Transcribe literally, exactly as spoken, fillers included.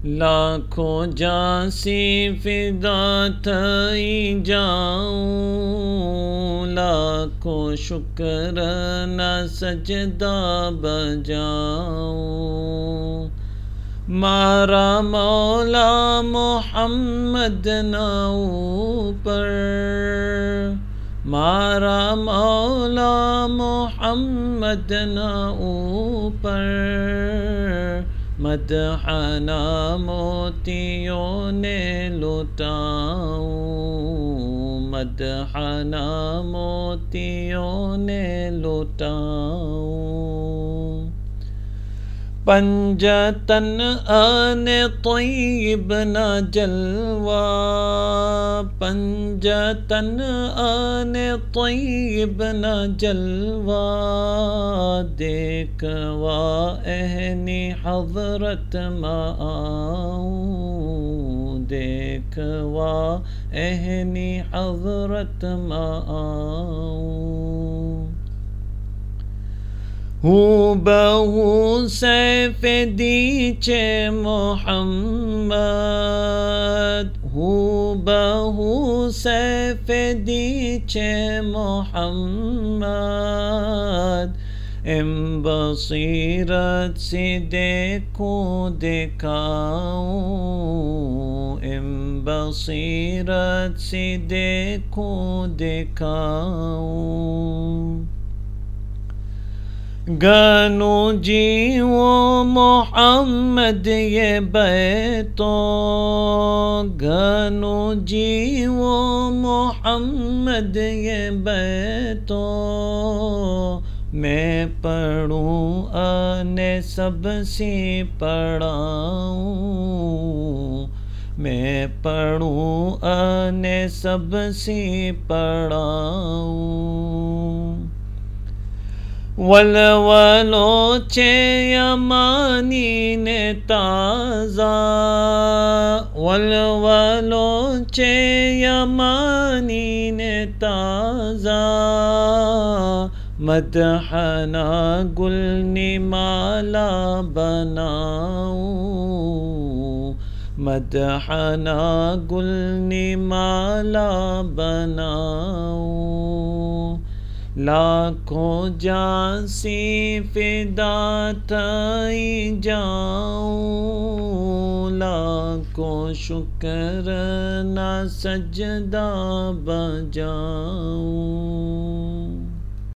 لاکھوں جانسی فدا تھئی جاؤں، لاکھوں شکر نہ سجدہ بجاؤں، مارا مولا محمد نہ اوپر، مارا مولا محمد نہ اوپر، مدحنا موتیوں نے لٹاؤں، مدحنا موتیوں نے لٹاؤں، پنجتن آن طیب نہ جلوہ، پنجتن آن طیب نہ جلوہ، دیکھوا اہنی حضرت میں آؤں، دیکھوا اہنی حضرت میں آؤں، ہوں بہو سیف دیچے محمد، ہوں بہو سیف دیچے محمد، ام بصیرت سے دیکھوں دکھاؤں، ام بصیرت سے دیکھوں دکھاؤں، گانوں جیوں محمد یہ بیتوں، گانوں جیوں محمد یہ بیتوں، میں پڑھوں آنے سب سے پڑھاؤں، میں پڑھوں آنے سب سے پڑھاؤں، ولولو چے یمانی نے تازہ، ولولو چے یمانی نے تازہ، مدحنا گل نمالا بناؤں، مدحنا گل نمالا بناؤں، لاکھوں جانسی فدا تھئی جاؤں، لاکھوں شکر نہ سجدہ بجاؤں۔